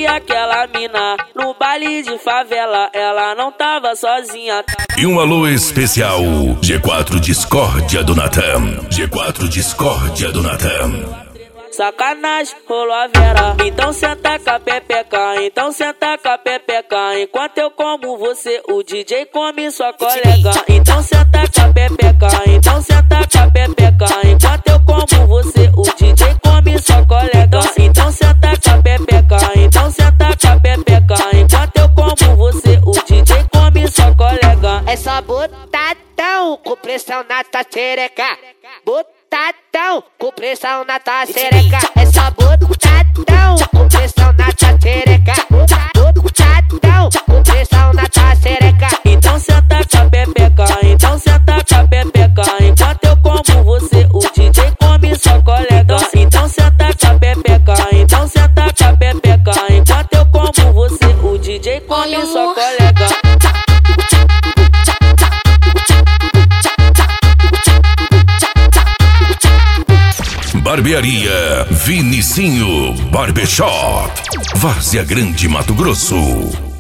que aquela mina no baile de favela, ela não tava sozinha. E um alô especial, G4 Discórdia do Natan. G4 Discórdia do Natan. Sacanagem, rolou a vera. Então senta com a pepeca, então senta com a pepeca. Enquanto eu como você, o DJ come sua colega. Então senta com a pepeca, então senta com a pepeca. Enquanto eu como você, o DJ come sua colega. Então senta com a pepeca, então senta com a pepeca. Enquanto eu como você, o DJ come sua colega. É só botadão com pressão na tua xereca. Botadão com pressão na tua xereca. É só botadão com pressão na tua xereca. Botadão com pressão na tua xereca. Então senta com a pepeca, então senta com a pepeca. Enquanto eu como você, o DJ come sua colega. Então senta com a pepeca, então senta com a pepeca. Enquanto eu como você, o DJ come sua colega. Barbearia Vinicinho Barbershop, Várzea Grande, Mato Grosso.